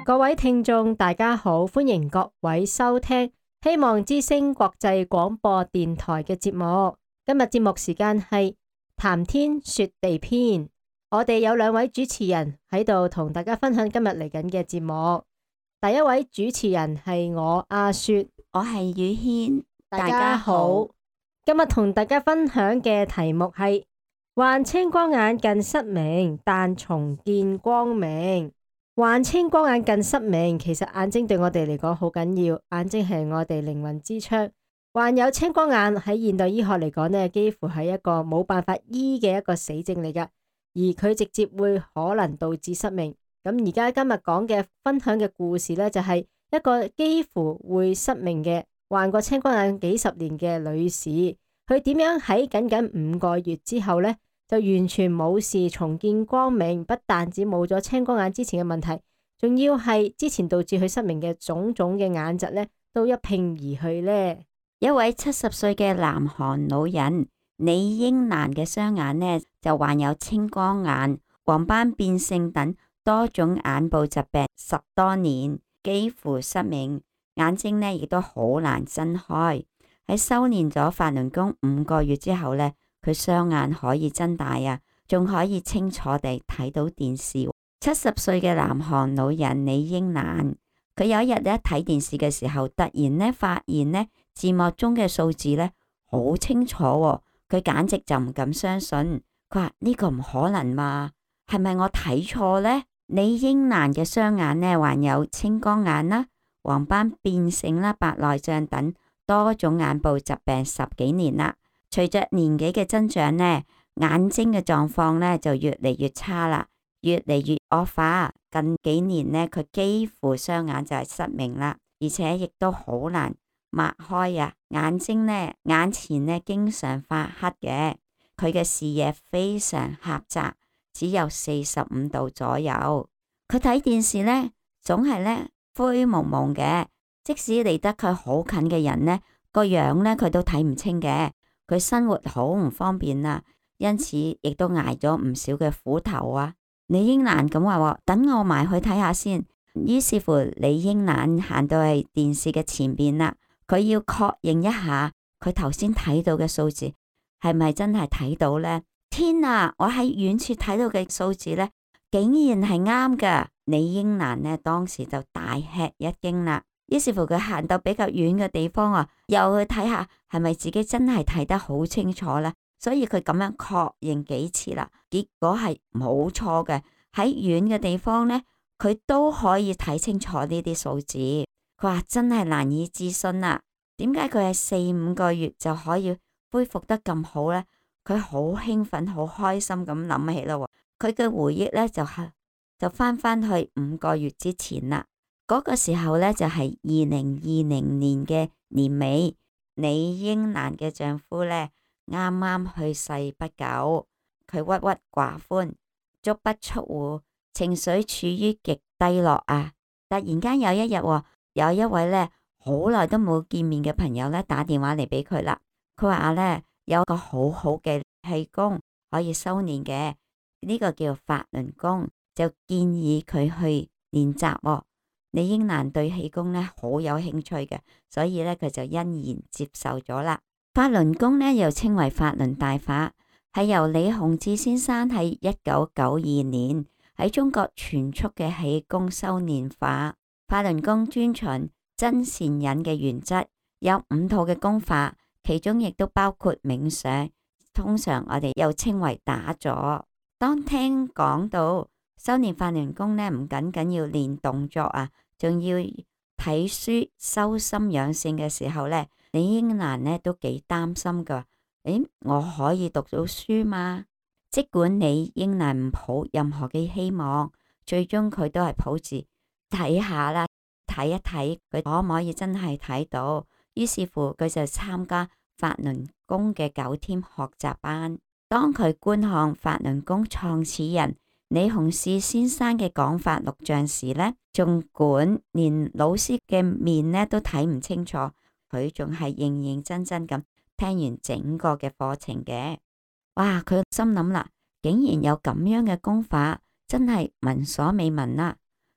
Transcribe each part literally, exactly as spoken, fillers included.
各位聽眾，大家好，歡迎各位收聽希望之聲國際廣播電台嘅節目。今日節目時間係談天說地篇，我哋有兩位主持人喺度同大家分享今日嚟緊嘅節目。第一位主持人係我阿雪， 我係宇軒， 大家好。今日同大家分享嘅題目係患青光眼近失明，但重見光明。患青光眼近失明，其實眼睛對我哋嚟講好緊要，眼睛係我哋靈魂之窗。患有青光眼喺現代醫學嚟講呢，幾乎係一個冇辦法醫嘅一個死症嚟㗎，而佢直接會可能導致失明。咁而家今日講嘅分享嘅故事呢，就係一個幾乎會失明嘅患過青光眼幾十年嘅女士，佢點樣喺僅僅五個月之後呢，就完全冇事，重見光明，不但止冇咗青光眼之前嘅問題，仲要係之前導致佢失明嘅種種嘅眼疾呢，都一併而去呢。 一位七十歲嘅南韓老人李英蘭嘅雙眼呢，就患有青光眼、黃斑變性等多種眼部疾病十多年，幾乎失明，眼睛呢亦都好難睜開。喺修煉咗法輪功五個月之後呢，佢雙眼可以睜大啊，仲可以清楚地睇到電視。七十歲嘅南韓老人李英蘭，佢有一日咧睇電視嘅時候，突然咧發現咧字幕中嘅數字咧好清楚喎，佢簡直就唔敢相信。佢話呢個唔可能嘛，係咪我睇錯呢？李英蘭嘅雙眼咧患有青光眼啦、黃斑變性啦、白內障等多種眼部疾病十幾年啦。隨着年紀嘅增長呢，眼睛嘅狀況呢就越嚟越差啦，越嚟越惡化。近幾年呢，佢幾乎雙眼就係失明啦，而且亦都好難擘開啊！眼睛呢，眼前呢經常發黑嘅，佢嘅視野非常狹窄，只有四十五度左右。佢睇電視呢，總係呢灰蒙蒙嘅，即使離得佢好近嘅人呢，個樣呢佢都睇唔清嘅。佢生活好唔方便啊，因此亦都挨咗唔少嘅苦頭啊。李英蘭咁話：等我埋去睇下先。於是乎，李英蘭行到去電視嘅前邊啦，佢要確認一下佢頭先睇到嘅數字係咪真係睇到呢？天啊！我喺遠處睇到嘅數字呢，竟然係啱噶。李英蘭呢當時就大吃一驚啦。於是乎，佢行到比較遠嘅地方啊，又去睇下係咪自己真係睇得好清楚呢？所以佢咁樣確認幾次啦，結果係冇錯嘅。喺遠嘅地方呢，佢都可以睇清楚呢啲數字。佢話真係難以置信啊！點解佢係四五個月就可以恢復得咁好呢？佢好興奮、好開心咁諗起咯。佢嘅回憶呢，就係就翻翻去五個月之前啦。嗰個時候呢，就係二零二零年嘅年尾，李英蘭嘅丈夫呢，啱啱去世不久，佢鬱鬱寡歡，足不出戶，情緒處於極低落啊！突然間有一日，有一位呢好耐都冇見面嘅朋友呢打電話嚟俾佢啦。佢話呢，有個好好嘅氣功可以修煉嘅，呢個叫法輪功，就建議佢去練習喎。李英蘭對氣功呢好有興趣嘅，所以呢，佢就欣然接受咗啦。法輪功呢又稱為法輪大法，係由李洪志先生喺一九九二年喺中國傳出嘅氣功修煉法。法輪功遵循真善忍嘅原則，有五套嘅功法，其中亦都包括冥想，通常我哋又稱為打坐。當聽講到修煉法輪功呢，唔僅僅要練動作啊，仲要睇書修心養性嘅時候呢，李英蘭呢都幾擔心噶。誒，我可以讀到書嗎？即管李英蘭唔抱任何嘅希望，最終佢都係抱住睇下啦，睇一睇佢可唔可以真係睇到。於是乎，佢就參加法輪功嘅九天學習班。當佢觀看法輪功創始人李洪志先生嘅講法錄像時呢，盡管連老師嘅面呢都睇唔清楚，佢仲係認認真真咁聽完整個嘅課程嘅。哇！佢心諗啦，竟然有咁樣嘅功法，真係聞所未聞啦。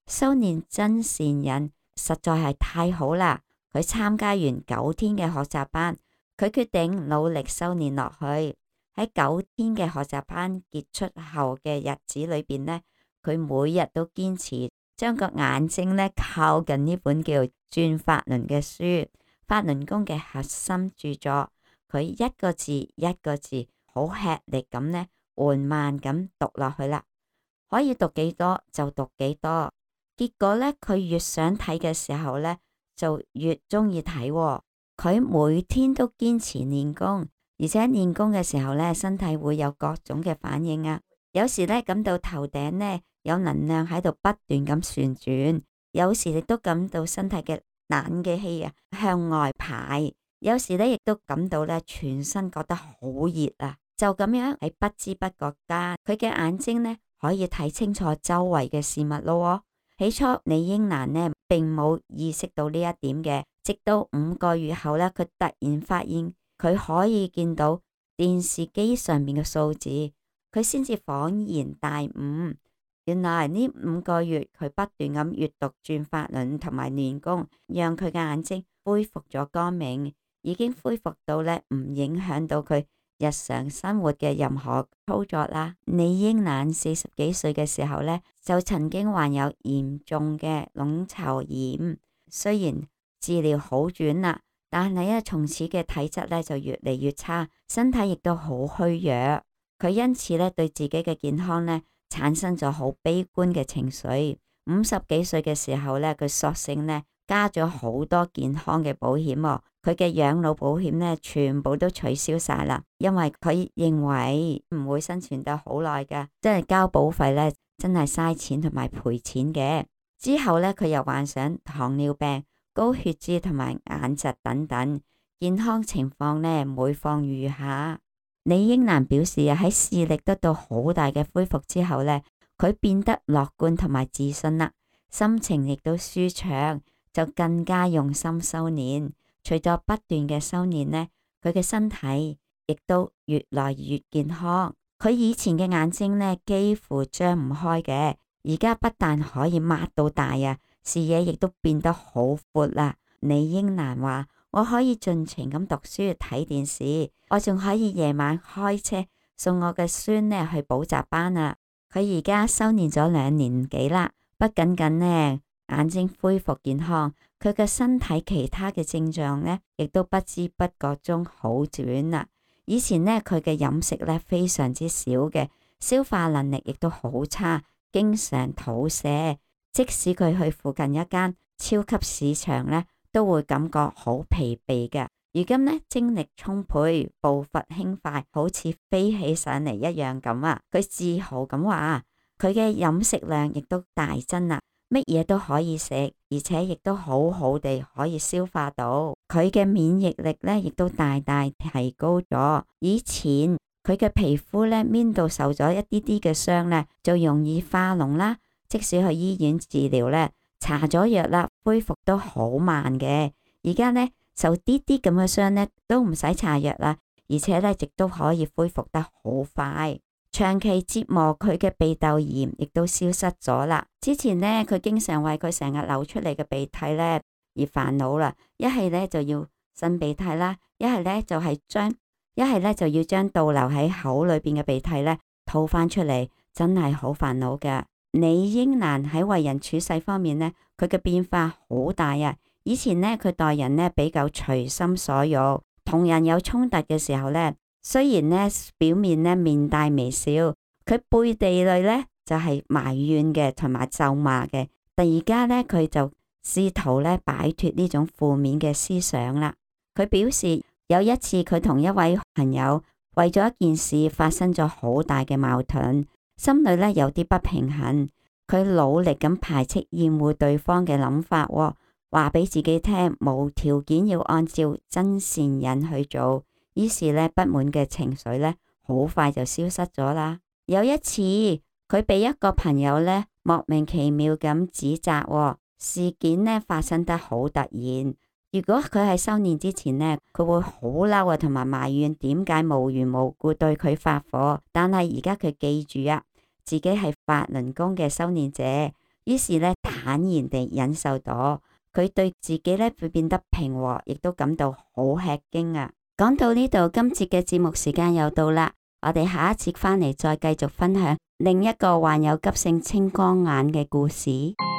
修煉真善忍實在係太好啦！佢參加完九天嘅學習班，佢決定努力修煉落去。喺九天嘅學習班結束後嘅日子裏邊呢，佢每日都堅持將個眼睛呢靠近呢本叫《轉法輪》嘅書，法輪功嘅核心著作。佢一個字一個字好吃力咁呢，緩慢咁讀落去啦，可以讀幾多就讀幾多。結果呢，佢越想睇嘅時候呢，就越中意睇。佢每天都堅持練功。而且練功嘅時候咧，身體會有各種嘅反應啊。有時咧感到頭頂咧有能量喺度不斷咁旋轉，有時亦都感到身體嘅冷嘅氣啊向外排，有時咧亦都感到咧全身覺得好熱啊。就咁樣喺不知不覺間，佢嘅眼睛咧可以睇清楚周圍嘅事物咯。起初李英蘭呢並冇意識到呢一點嘅，直到五個月後咧，佢突然發現。佢可以見到電視機上面嘅數字，佢先至恍然大悟。原來呢五個月佢不斷咁閱讀轉法輪同埋練功，讓佢嘅眼睛恢復咗光明，已經恢復到咧唔影響到佢日常生活嘅任何操作啦。李英蘭四十幾歲嘅時候咧，就曾經患有嚴重嘅卵巢炎，雖然治療好轉啦。但係咧，從此嘅體質咧就越嚟越差，身體亦都好虛弱。佢因此咧對自己嘅健康咧產生咗好悲觀嘅情緒。五十幾歲嘅時候咧，佢索性咧加咗好多健康嘅保險。佢嘅養老保險咧全部都取消晒啦，因為佢認為唔會生存得好耐噶，即係交保費咧真係嘥錢同埋賠錢嘅。之後咧，佢又患上糖尿病、高血脂同埋眼疾等等，健康情況呢每況愈下。李英蘭表示啊，喺視力得到好大嘅恢復之後呢，佢變得樂觀同埋自信啦，心情亦都舒暢，就更加用心修煉。隨咗不斷嘅修煉呢，佢嘅身體亦都越來越健康。佢以前嘅眼睛呢幾乎張唔開嘅，而家不但可以擘到大啊，視野亦都變得好闊啦。李英蘭話：我可以盡情咁讀書睇電視，我仲可以夜晚開車送我嘅孫呢去補習班啊。佢而家修煉咗兩年幾啦，不僅僅呢眼睛恢復健康，佢嘅身體其他嘅症狀呢亦都不知不覺中好轉啦。以前呢佢嘅飲食呢非常之少嘅，消化能力亦都好差，經常肚瀉。即使佢去附近一間超級市場呢，都會感覺好疲憊嘅。如今呢，精力充沛，步伐輕快，好似飛起上嚟一樣咁啊！佢自豪咁話，佢嘅飲食量亦都大增啦，乜嘢都可以食，而且亦都好好地可以消化到。佢嘅免疫力呢，亦都大大提高咗。以前佢嘅皮膚呢，面度受咗一啲啲嘅傷呢，就容易化膿啦。即使去醫院治療呢，搽咗藥啦，恢復都好慢嘅。而家呢，受啲啲咁嘅傷呢，都唔使搽藥啦，而且呢，亦都可以恢復得好快。長期折磨佢嘅鼻竇炎亦都消失咗啦。之前呢，佢經常為佢成日流出嚟嘅鼻涕呢而煩惱啦，一係呢就要擤鼻涕啦，一係呢就係將一係呢就要將倒流喺口裏邊嘅鼻涕呢吐翻出嚟，真係好煩惱嘅。李英蘭喺為人處世方面呢，佢嘅變化好大啊！以前呢，佢待人呢比較隨心所欲，同人有衝突嘅時候呢，雖然呢表面呢面帶微笑，佢背地裏呢就係埋怨嘅同埋咒罵嘅。但而家呢，佢就試圖呢擺脫呢種負面嘅思想啦。佢表示有一次佢同一位朋友為咗一件事發生咗好大嘅矛盾。心裏咧有啲不平衡，佢努力咁排斥厭惡對方嘅諗法，話俾自己聽無條件要按照真善忍去做。於是咧不滿嘅情緒咧好快就消失咗啦。有一次佢被一個朋友咧莫名其妙咁指責，事件咧發生得好突然。如果佢喺修煉之前呢，佢會好嬲啊，同埋埋怨點解無緣無故對佢發火。但係而家佢記住啊，自己係法輪功嘅修煉者， 於是呢，坦然地忍受到，佢對自己呢會變得平和，亦都感到好吃驚啊！講到呢度，今次嘅節目時間又到啦，我哋下一節返嚟再繼續分享另一個患有急性青光眼嘅故事。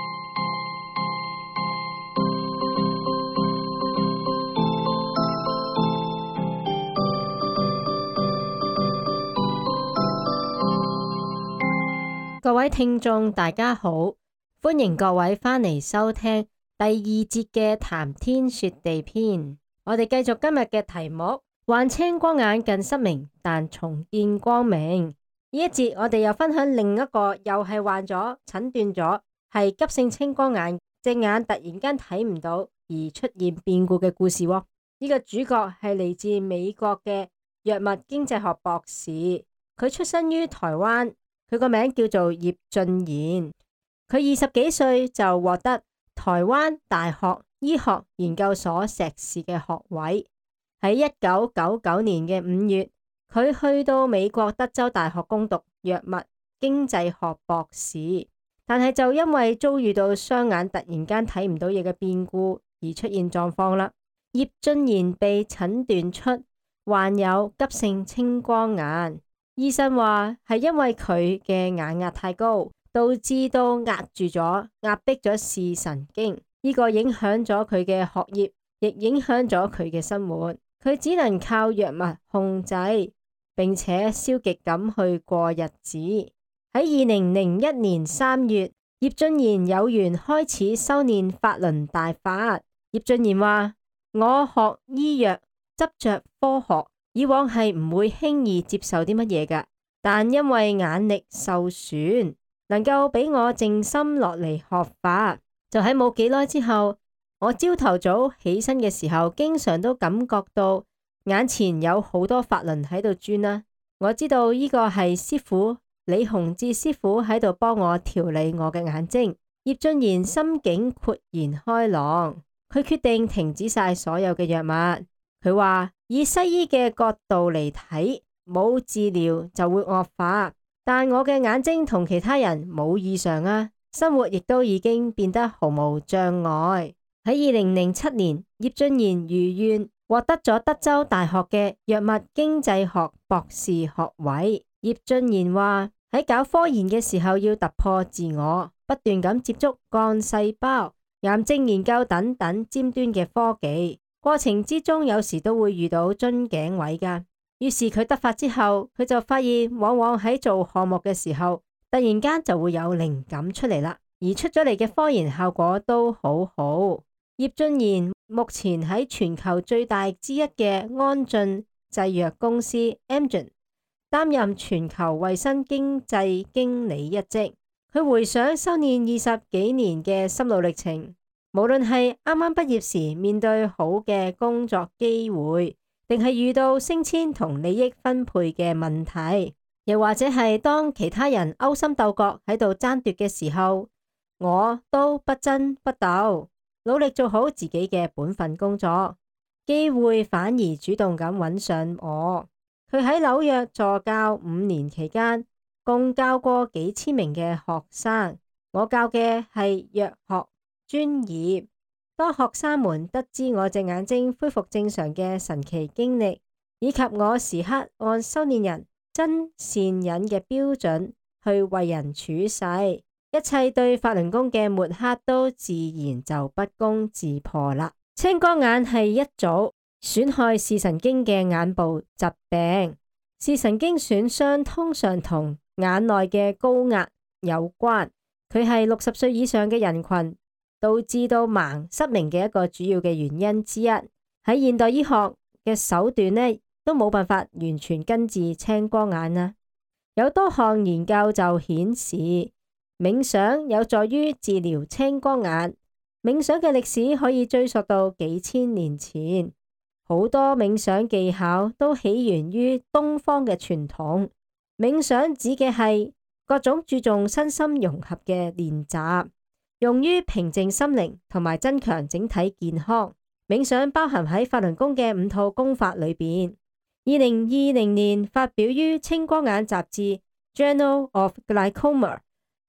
各位聽眾大家好，歡迎各位返嚟收聽第二節嘅談天說地篇。我哋繼續今日嘅題目，患青光眼近失明，但重見光明。呢一節我哋又分享另一個又係患咗診斷咗係急性青光眼，隻眼突然間睇唔到而出現變故嘅故事。呢、這個主角係嚟自美國嘅藥物經濟學博士，佢出生於台灣。佢個名叫做葉俊賢，佢二十幾歲就獲得台灣大學醫學研究所碩士嘅學位。喺一九九九年嘅五月，佢去到美國德州大學攻讀藥物經濟學博士，但係就因為遭遇到雙眼突然間睇唔到嘢嘅變故而出現狀況啦。葉俊賢被診斷出患有急性青光眼。醫生話係因為佢嘅眼壓太高，導致到壓住咗、壓迫咗視神經，呢個影響咗佢嘅學業，亦影響咗佢嘅生活。佢只能靠藥物控制，並且消極咁去過日子。喺二零零一年三月，葉俊賢有緣開始修煉法輪大法。葉俊賢話：我學醫藥，執着科學。以往係唔會輕易接受啲乜嘢㗎，但因為眼力受損，能夠俾我靜心落嚟學法，就喺冇幾耐之後，我朝頭早起身嘅時候，經常都感覺到眼前有好多法輪喺度轉啦。我知道呢個係師傅李洪志師傅喺度幫我調理我嘅眼睛。葉俊賢心境豁然開朗，佢決定停止晒所有嘅藥物。佢話以西醫嘅角度嚟睇，冇治療就會惡化，但我嘅眼睛同其他人冇異常啊，生活亦都已經變得毫無障礙。喺二零零七年，葉俊賢如願獲得咗德州大學嘅藥物經濟學博士學位。葉俊賢話喺搞科研嘅時候要突破自我，不斷咁接觸幹細胞、癌症研究等等尖端嘅科技。過程之中有時都會遇到樽頸位㗎，於是佢得法之後，佢就發現往往喺做項目嘅時候，突然間就會有靈感出嚟啦，而出咗嚟嘅科研效果都好好。葉俊賢目前喺全球最大之一嘅安進製藥公司 Amgen 擔任全球衛生經濟經理一職。佢回想修煉二十幾年嘅心路歷程，無論係啱啱畢業時面對好嘅工作機會，定係遇到升遷同利益分配嘅問題，又或者係當其他人勾心鬥角喺度爭奪嘅時候，我都不爭不鬥，努力做好自己嘅本分工作，機會反而主動咁揾上我。佢喺紐約助教五年期間，共教過幾千名嘅學生，我教嘅係藥學專業。當學生們得知我隻眼睛恢復正常嘅神奇經歷，以及我時刻按修煉人真善忍嘅標準去為人處世，一切對法輪功嘅抹黑都自然就不攻自破啦。青光眼係一組損害視神經嘅眼部疾病，視神經損傷通常同眼內嘅高壓有關，佢係六十歲以上嘅人群導致到盲失明嘅一個主要嘅原因之一。喺現代醫學嘅手段呢，都冇辦法完全根治青光眼啦。有多項研究就顯示，冥想有助於治療青光眼。冥想嘅歷史可以追溯到幾千年前，好多冥想技巧都起源於東方嘅傳統。冥想指嘅係各種注重身心融合嘅練習，用於平靜心靈同埋增強整體健康。冥想包含喺法輪功嘅五套功法裏邊。二零二零年發表於青光眼雜誌 Journal of Glaucoma 嘅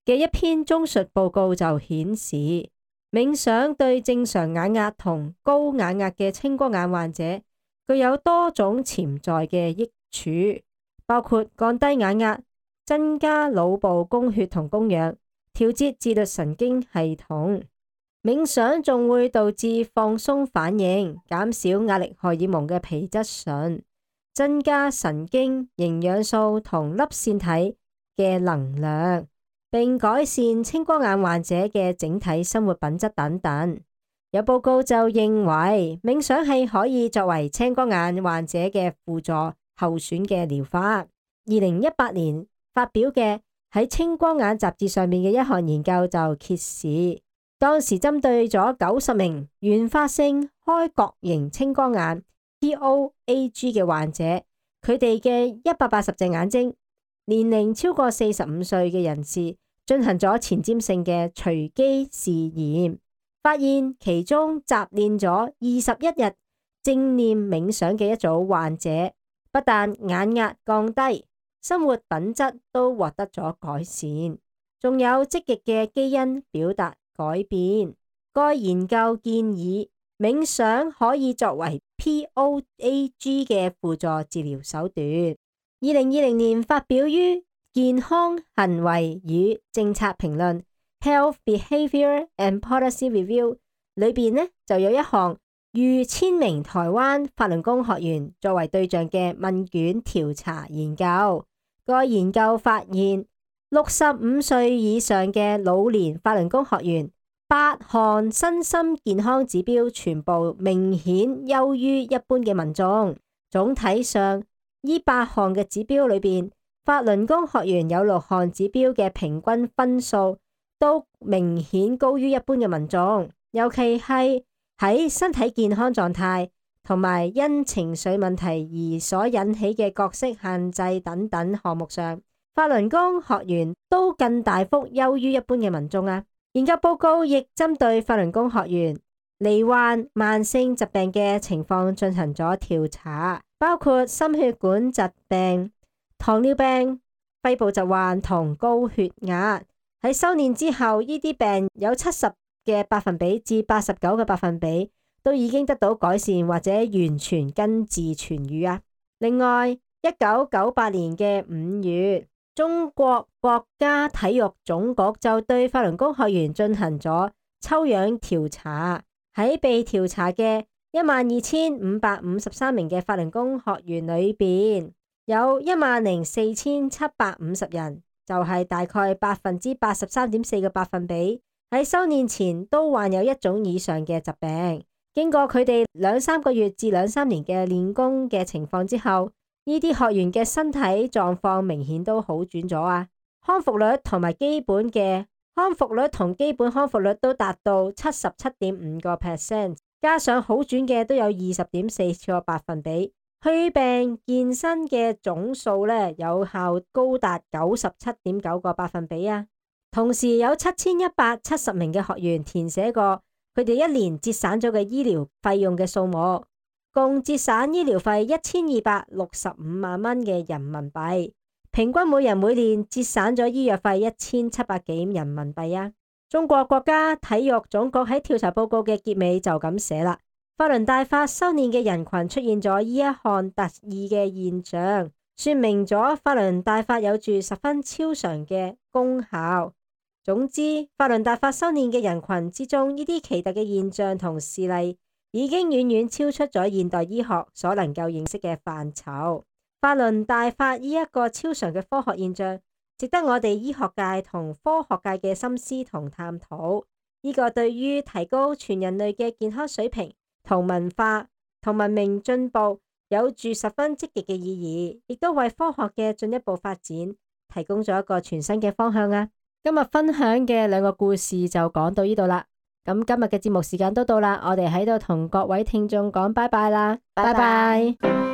嘅一篇綜述報告就顯示，冥想對正常眼壓同高眼壓嘅青光眼患者具有多種潛在嘅益處，包括降低眼壓、增加腦部供血同供氧、調節自律神經系統。冥想仲會導致放鬆反應，減少壓力荷爾蒙嘅皮質醇，增加神經、營養素同粒線體嘅能量，並改善青光眼患者嘅整體生活品質等等。有報告就認為，冥想係可以作為青光眼患者嘅輔助候選嘅療法。二零一八年發表嘅喺青光眼雜誌上面嘅一項研究就揭示，當時針對咗九十名原發性開角型青光眼 P O A G 嘅患者，佢哋嘅一百八十隻眼睛，年齡超過四十五歲嘅人士進行咗前瞻性嘅隨機試驗，發現其中習練咗二十一日正念冥想嘅一組患者，不但眼壓降低，生活品質都獲得咗改善，仲有積極嘅基因表達改變。該研究建議冥想可以作為 P O A G 嘅輔助治療手段。二零二零年發表於健康行為與政策評論 Health Behavior and Policy Review 裏邊呢，就有一項逾千名台灣法輪功學員作為對象嘅問卷調查研究。該研究發現，六十五歲以上嘅老年法輪功學員，八項身心健康指標全部明顯優於一般嘅民眾。總體上，呢八項嘅指標裏邊，法輪功學員有六項指標嘅平均分數都明顯高於一般嘅民眾，尤其係喺身體健康狀態同埋因情緒問題而所引起嘅角色限制等等項目上，法輪功學員都更大幅優於一般嘅民眾啊！研究報告亦針對法輪功學員罹患慢性疾病嘅情況進行咗調查，包括心血管疾病、糖尿病、肺部疾患同高血壓。喺修煉之後，呢啲病有七十嘅百分比至八十九嘅百分比都已經得到改善或者完全根治痊癒啊！另外，一九九八年嘅五月，中國國家體育總局就對法輪功學員進行咗抽樣調查，喺被調查嘅一萬二千五百五十三名嘅法輪功學員裏邊，有一萬零四千七百五十人，就係大概百分之八十三點四嘅百分比，喺修煉前都患有一種以上嘅疾病。經過佢哋兩三個月至兩三年嘅練功嘅情況之後，呢啲學員嘅身體狀況明顯都好轉咗啊！康復率同埋基本嘅康復率同基本康復率都達到七十七點五個 percent， 加上好轉嘅都有二十點四個百分比，去病健身嘅總數呢，有效高達九十七點九個百分比啊！同時有七千一百七十名嘅學員填寫過佢哋一年節省咗嘅醫療費用嘅數目，共節省醫療費一千二百六十五萬蚊嘅人民幣，平均每人每年節省咗醫藥費一千七百幾人民幣啊！中國國家體育總局喺調查報告嘅結尾就咁寫啦：法輪大法修煉嘅人群出現咗呢一項特異嘅現象，說明咗法輪大法有住十分超常嘅功效。總之，法輪大法修煉嘅人群之中，呢啲奇特嘅現象同事例已經遠遠超出咗現代醫學所能夠認識嘅範疇。法輪大法呢一個超常嘅科學現象，值得我哋醫學界同科學界嘅深思同探討。呢個對於提高全人類嘅健康水平同文化同文明進步有住十分積極嘅意義，亦都為科學嘅進一步發展提供咗一個全新嘅方向啊！今日分享嘅兩個故事就講到呢度啦。咁今日嘅節目時間都到啦，我哋喺度同各位聽眾講拜拜啦，拜拜。